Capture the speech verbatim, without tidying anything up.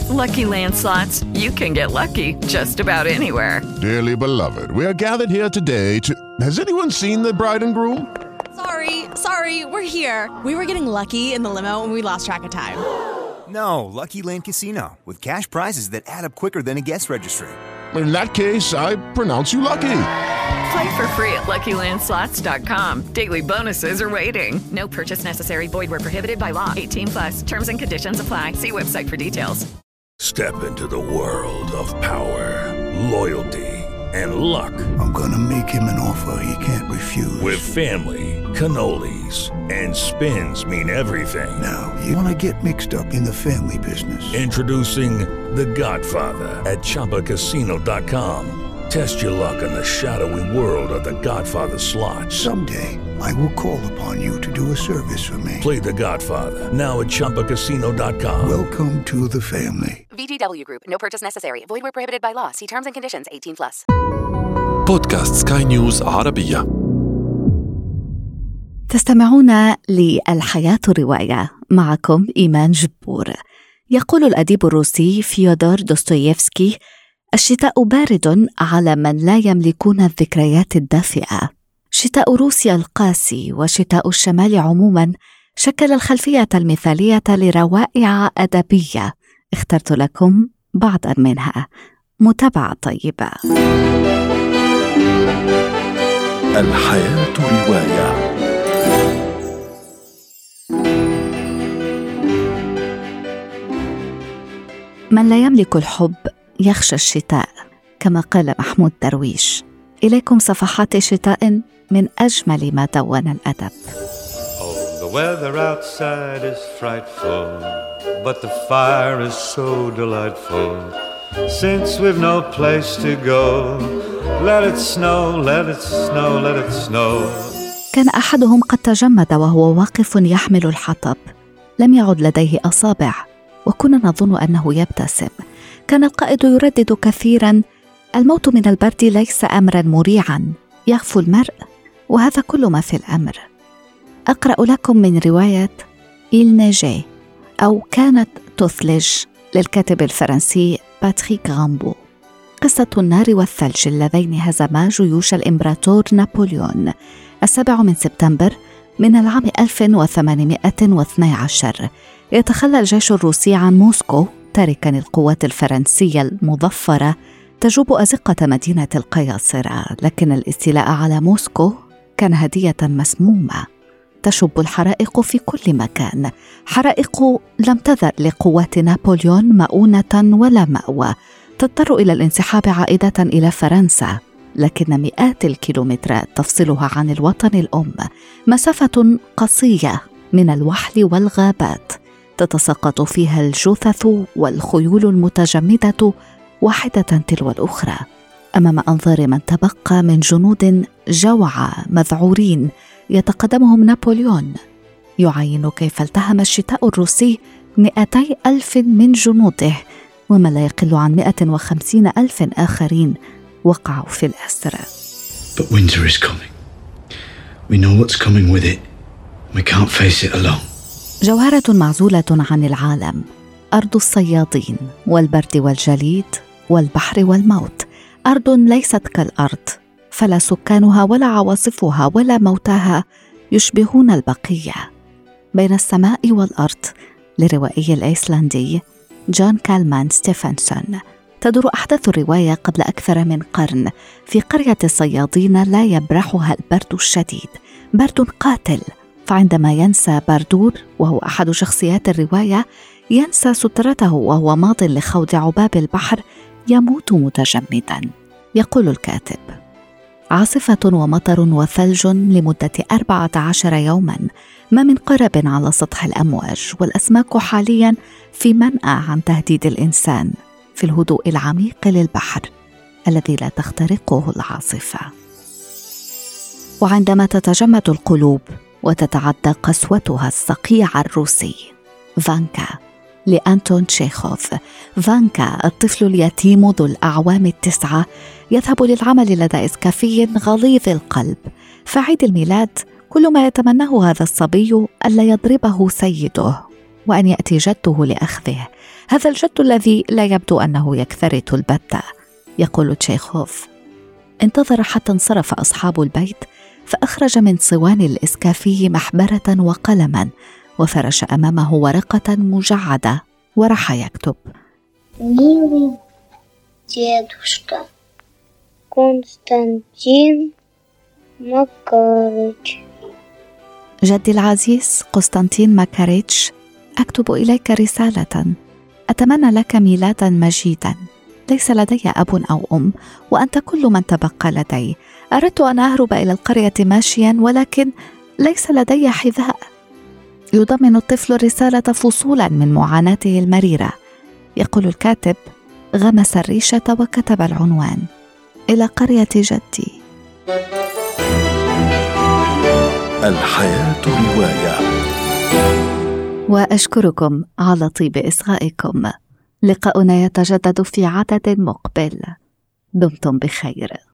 Lucky Land Slots, you can get lucky just about anywhere. Dearly beloved, we are gathered here today to... Has anyone seen the bride and groom? Sorry, sorry, we're here. We were getting lucky in the limo and we lost track of time. No, Lucky Land Casino, with cash prizes that add up quicker than a guest registry. In that case, I pronounce you lucky. Play for free at lucky land slots dot com. Daily bonuses are waiting. No purchase necessary. Void where prohibited by law. eighteen plus. Terms and conditions apply. See website for details. Step into the world of power, loyalty, and luck. I'm gonna make him an offer he can't refuse. With family, cannolis, and spins mean everything. Now, you wanna get mixed up in the family business. Introducing The Godfather at chumba casino dot com. Test your luck in the shadowy world of The Godfather slot. Someday, I will call upon you to do a service for me. Play The Godfather now at chumba casino dot com. Welcome to the family. V G W Group. No purchase necessary. Void where prohibited by law. See terms and conditions. eighteen plus. بودكاست سكاي نيوز عربية. تستمعون للحياة الرواية، معكم إيمان جبور. يقول الأديب الروسي فيودور دوستويفسكي: الشتاء بارد على من لا يملكون الذكريات الدافئة. شتاء روسيا القاسي وشتاء الشمال عموما شكل الخلفية المثالية لروائع أدبية. اخترت لكم بعضا منها. متابعة طيبة. الحياة رواية. من لا يملك الحب يخشى الشتاء، كما قال محمود درويش. إليكم صفحات شتاء من أجمل ما دون الأدب. Oh, the weather outside is frightful, but the fire is so delightful. Since we've no place to go, let it snow, let it snow, let it snow. كان أحدهم قد تجمد وهو واقف يحمل الحطب، لم يعد لديه أصابع، وكنا نظن أنه يبتسم. كان القائد يردد كثيراً: الموت من البرد ليس أمراً مريعاً، يغفو المرء، وهذا كل ما في الأمر. أقرأ لكم من رواية إل نيجي أو كانت تثلج للكاتب الفرنسي باتريك غامبو، قصة النار والثلج اللذين هزما جيوش الإمبراطور نابليون السابع من سبتمبر من العام ألف وثمانمائة واثني عشر. يتخلى الجيش الروسي عن موسكو، تاركا القوات الفرنسية المظفرة تجوب أزقة مدينة القياصرة، لكن الاستيلاء على موسكو كان هدية مسمومة. تشب الحرائق في كل مكان، حرائق لم تذر لقوات نابليون مؤونة ولا مأوى، تضطر إلى الانسحاب عائدة إلى فرنسا، لكن مئات الكيلومترات تفصلها عن الوطن الأم، مسافة قصية من الوحل والغابات، تتساقط فيها الجثث والخيول المتجمدة واحدة تلو الأخرى أمام أنظار من تبقى من جنود جوعى مذعورين يتقدمهم نابليون. يعاين كيف التهم الشتاء الروسي مئتي ألف من جنوده، وما لا يقل عن مئة وخمسين ألف آخرين وقعوا في الأسر. But winter is coming. We know what's coming with it. We can't face it alone. جوهرة معزولة عن العالم، أرض الصيادين والبرد والجليد والبحر والموت، أرض ليست كالأرض، فلا سكانها ولا عواصفها ولا موتاها يشبهون البقية. بين السماء والأرض للروائي الأيسلندي جون كالمان ستيفنسون. تدور أحداث الرواية قبل أكثر من قرن في قرية الصيادين لا يبرحها البرد الشديد، برد قاتل. فعندما ينسى باردور، وهو أحد شخصيات الرواية، ينسى سترته وهو ماض لخوض عباب البحر، يموت متجمدا. يقول الكاتب: عاصفة ومطر وثلج لمدة أربعة عشر يوما، ما من قرب على سطح الأمواج، والأسماك حاليا في منأى عن تهديد الإنسان، في الهدوء العميق للبحر الذي لا تخترقه العاصفة. وعندما تتجمد القلوب وتتعدى قسوتها الصقيع الروسي. فانكا لأنتون تشيخوف. فانكا الطفل اليتيم ذو الأعوام التسعة يذهب للعمل لدى إسكافي غليظ القلب. فعيد الميلاد كل ما يتمناه هذا الصبي ألا يضربه سيده، وأن يأتي جده لأخذه. هذا الجد الذي لا يبدو أنه يكترث البتة. يقول تشيخوف: انتظر حتى انصرف أصحاب البيت، فأخرج من صوان الإسكافي محبرة وقلما، وفرش أمامه ورقة مجعدة وراح يكتب: Милый дедушка Константин Макарыч. جدي العزيز قسطنطين ماكاريتش، أكتب إليك رسالة. أتمنى لك ميلادا مجيدا. ليس لدي أب أو أم، وأنت كل من تبقى لدي. أردت أن أهرب إلى القرية ماشيا، ولكن ليس لدي حذاء. يضمن الطفل الرسالة فصولا من معاناته المريرة. يقول الكاتب: غمس الريشة وكتب العنوان: إلى قرية جدي. الحياة رواية. وأشكركم على طيب إصغائكم. لقاؤنا يتجدد في عدد مقبل. دمتم بخير.